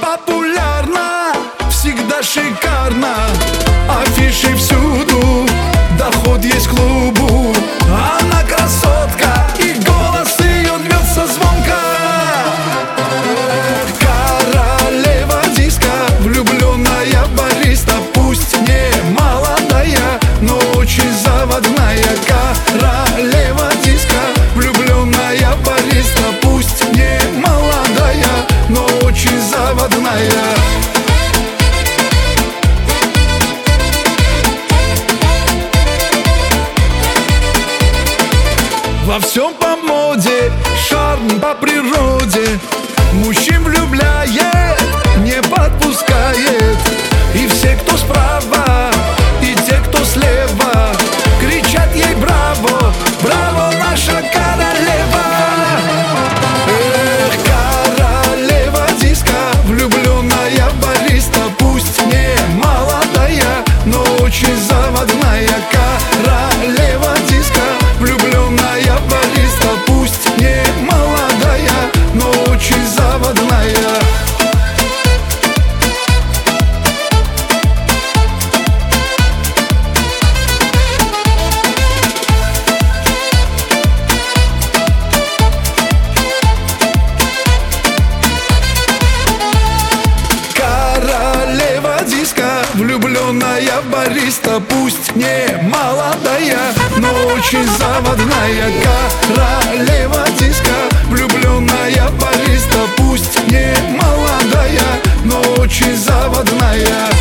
Популярна, всегда шикарно, афиши всюду, доход есть к клубу. Она красотка, и голос ее льется звонко. Королева диска, влюбленная бариста, пусть не молодая, но очень заводная. Королева диска, влюбленная бариста, пусть не молодая, но очень заводная. Во всем по моде, шарм по природе, мужчин влюбляет, не подпускает. И все, кто справа, и те, кто слева, кричат ей браво, браво, наша королева. Эх, королева диска, влюбленная бариста, пусть не молодая, но очень заводная. Королева диска, влюбленная бариста, пусть не молодая, но очень заводная. Королева диска, влюбленная бариста, пусть не молодая, но очень заводная. Королева диска, влюбленная бариста, пусть не молодая, но очень заводная.